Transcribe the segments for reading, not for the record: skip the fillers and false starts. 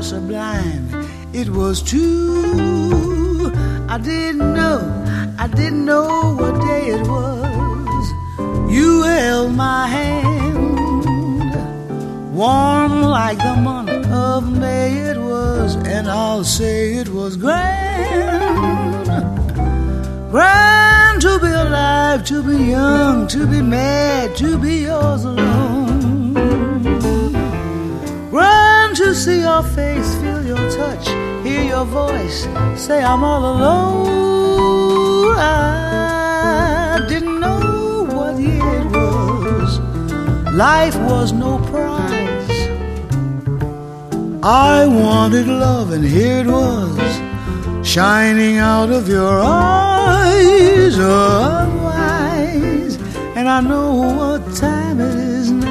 sublime, it was true. I didn't know what day it was. You held my hand, warm like the month of May it was, and I'll say it was grand. Grand to be alive, to be young, to be mad, to be yours alone. Grand to see your face, feel your touch, hear your voice, say I'm all alone. I didn't know what year it was. Life was no prize. I wanted love and here it was, shining out of your eyes, unwise. And I know what time it is now.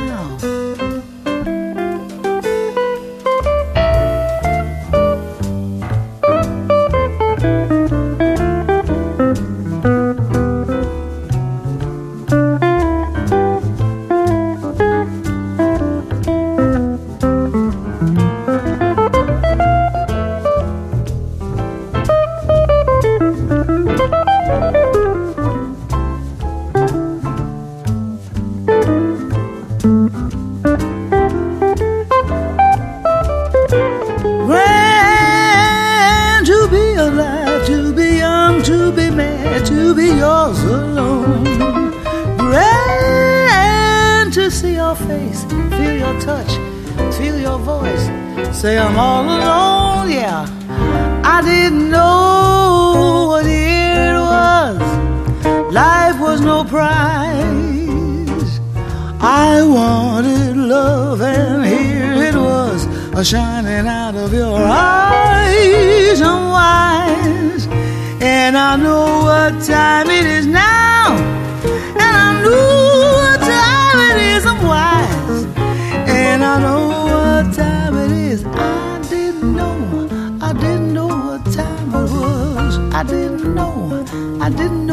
To be yours alone. Grand to see your face, feel your touch, feel your voice, say I'm all alone. Yeah, I didn't know what year it was. Life was no prize. I wanted love and here it was, a shining out of your eyes, unwise. And I know what time it is now, and I knew what time it is, I'm wise. And I know what time it is. I didn't know what time it was. I didn't know